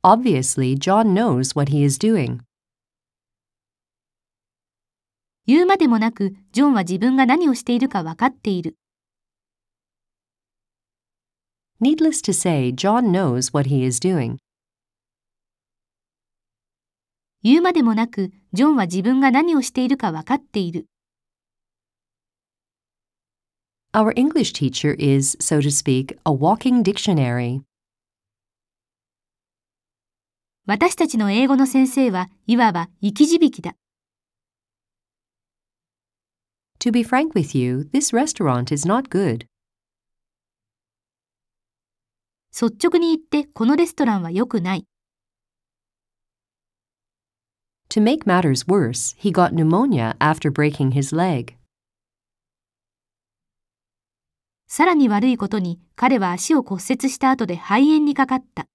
Obviously, John knows what he is doing. 言うまでもなく、ジョンは自分が何をしているか分かっている。 Needless to say, John knows what he is doing. 言うまでもなく、ジョンは自分が何をしているか分かっている。 Our English teacher is, so to speak, a walking dictionary. 私たちの英語の先生はいわば生き字引だ。 To be frank with you, this restaurant is not good. 率直に言ってこのレストランは良くない。 To make matters worse, he got pneumonia after breaking his leg. さらに悪いことに彼は足を骨折した後で肺炎にかかった。